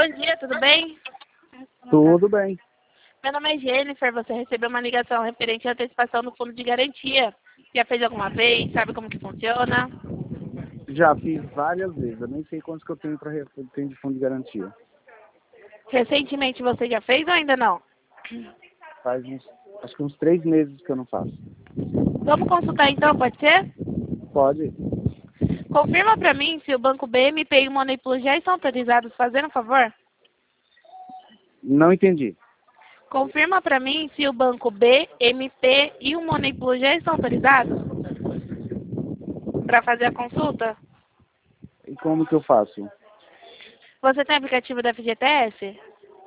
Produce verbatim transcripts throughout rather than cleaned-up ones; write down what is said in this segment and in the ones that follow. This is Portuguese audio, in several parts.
dia, tudo bem? Tudo bem. Meu nome é Jennifer, você recebeu uma ligação referente à antecipação do fundo de garantia. Já fez alguma vez? Sabe como que funciona? Já fiz várias vezes. Eu nem sei quantos que eu tenho para tenho de fundo de garantia. Recentemente você já fez ou ainda não? Faz uns, acho que uns três meses que eu não faço. Vamos consultar então, pode ser? Pode? Confirma pra mim se o Banco B M P e o Money Plus já estão autorizados, fazendo um favor? Não entendi. Confirma pra mim se o Banco B, M P e o Money Plus já estão autorizados para fazer a consulta? E como que eu faço? Você tem aplicativo da F G T S?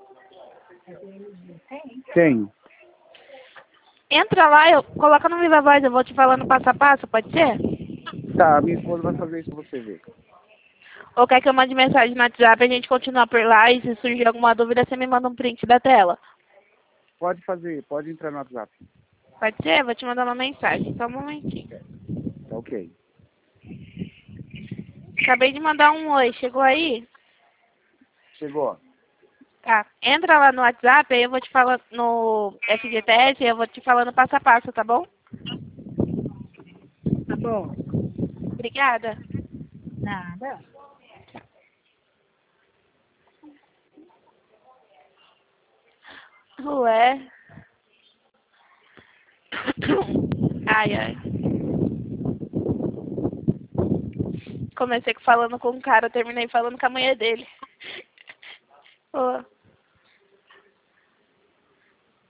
Tenho. Entra lá, eu, coloca no Viva Voz, eu vou te falando passo a passo, pode ser? Tá, minha esposa vai fazer isso pra você ver. Ou quer que eu mande mensagem no WhatsApp e a gente continuar por lá e se surgir alguma dúvida você me manda um print da tela? Pode fazer, pode entrar no WhatsApp. Pode ser? Vou te mandar uma mensagem, só um momentinho. Tá ok. Acabei de mandar um oi, chegou aí? Chegou. Tá, entra lá no WhatsApp, aí eu vou te falar no F G T S e eu vou te falando passo a passo, tá bom? Tá bom. Obrigada. Nada. Ué. Ai, ai. Comecei falando com um cara, terminei falando com a mulher dele. Ô.